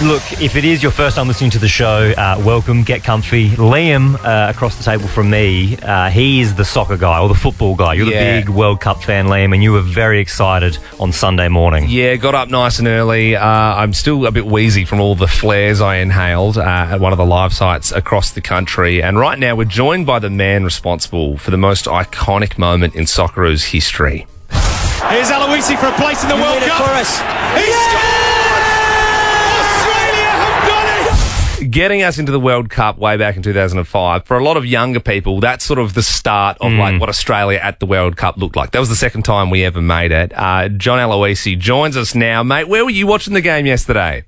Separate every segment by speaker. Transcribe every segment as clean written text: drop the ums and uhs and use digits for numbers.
Speaker 1: Look, if it is your first time listening to the show, welcome, get comfy. Liam, across the table from me, he is the soccer guy or the football guy. You're the big World Cup fan, Liam, and you were very excited on Sunday morning.
Speaker 2: Yeah, got up nice and early. I'm still a bit wheezy from all the flares I inhaled at one of the live sites across the country. And right now we're joined by the man responsible for the most iconic moment in Socceroos history.
Speaker 3: Here's Aloisi for a place in the World Cup. For us. He scored! Australia have done it!
Speaker 2: Getting us into the World Cup way back in 2005, for a lot of younger people, that's sort of the start of like what Australia at the World Cup looked like. That was the second time we ever made it. John Aloisi joins us now. Mate, where were you watching the game yesterday?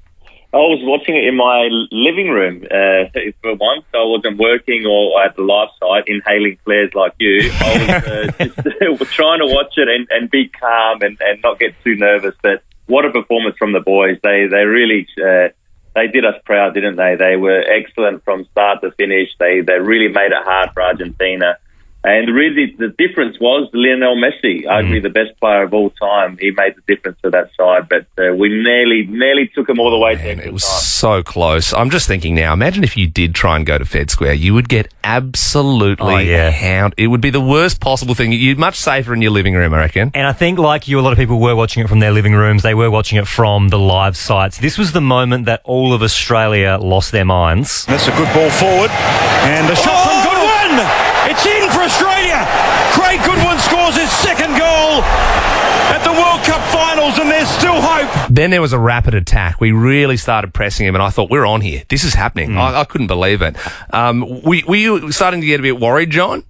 Speaker 4: I was watching it in my living room for once. I wasn't working or at the live site inhaling flares like you. I was just trying to watch it and be calm and not get too nervous. But what a performance from the boys. They really they did us proud, didn't they? They were excellent from start to finish. They really made it hard for Argentina. And really, the difference was Lionel Messi, arguably the best player of all time. He made the difference to that side, but we nearly took him all the way to
Speaker 2: it was so close. I'm just thinking now, imagine if you did try and go to Fed Square. You would get absolutely hounded. It would be the worst possible thing. You'd much safer in your living room, I reckon.
Speaker 1: And I think, like you, a lot of people were watching it from their living rooms. They were watching it from the live sites. This was the moment that all of Australia lost their minds.
Speaker 3: That's a good ball forward. And a shot from Goodwin! It's in for Australia! Craig Goodwin scores his second goal at the World Cup finals, and there's still hope.
Speaker 2: Then there was a rapid attack. We really started pressing him, and I thought, we're on here. This is happening. I couldn't believe it. Were you starting to get a bit worried, John?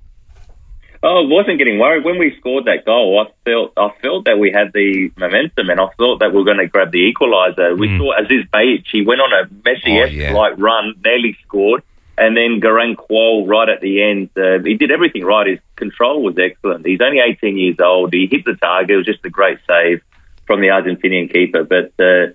Speaker 4: Oh, I wasn't getting worried. When we scored that goal, I felt that we had the momentum, and I thought that we were going to grab the equaliser. We saw Aziz Bayic. He went on a Messi-esque run, nearly scored. And then Garang Kuol right at the end. He did everything right. His control was excellent. He's only 18 years old. He hit the target. It was just a great save from the Argentinian keeper. But,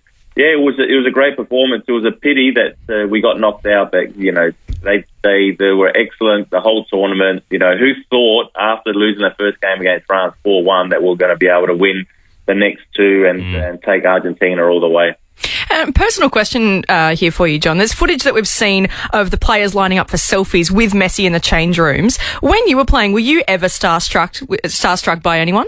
Speaker 4: it was a great performance. It was a pity that we got knocked out. But, you know, they were excellent the whole tournament. You know, who thought after losing the first game against France 4-1 that we're going to be able to win the next two and take Argentina all the way?
Speaker 5: Personal question here for you, John. There's footage that we've seen of the players lining up for selfies with Messi in the change rooms. When you were playing, were you ever starstruck by anyone?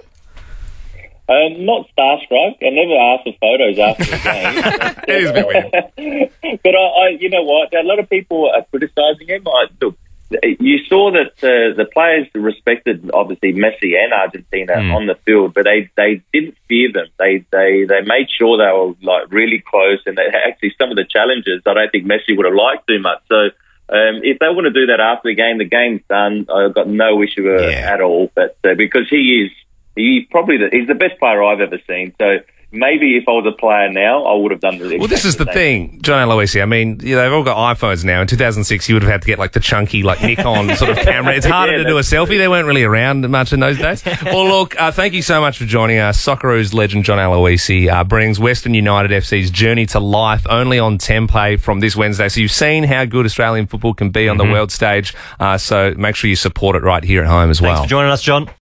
Speaker 4: Not starstruck. I never asked for photos after the game.
Speaker 2: It is a bit weird.
Speaker 4: But you know what? A lot of people are criticising him. Look, you saw that the players respected, obviously, Messi and Argentina on the field, but they didn't fear them. They made sure they were like really close, and actually some of the challenges I don't think Messi would have liked too much. So if they want to do that after the game's done. I've got no issue at all. But because he's the best player I've ever seen. So maybe if I was a player now, I would have done the
Speaker 2: Well, this is the thing, John Aloisi. I mean, they've all got iPhones now. In 2006, you would have had to get like the chunky, like Nikon sort of camera. It's harder to do a selfie. They weren't really around much in those days. Well, look, thank you so much for joining us. Socceroos legend John Aloisi brings Western United FC's journey to life only on Templay from this Wednesday. So you've seen how good Australian football can be on the world stage. So make sure you support it right here at home as well.
Speaker 1: Thanks for joining us, John.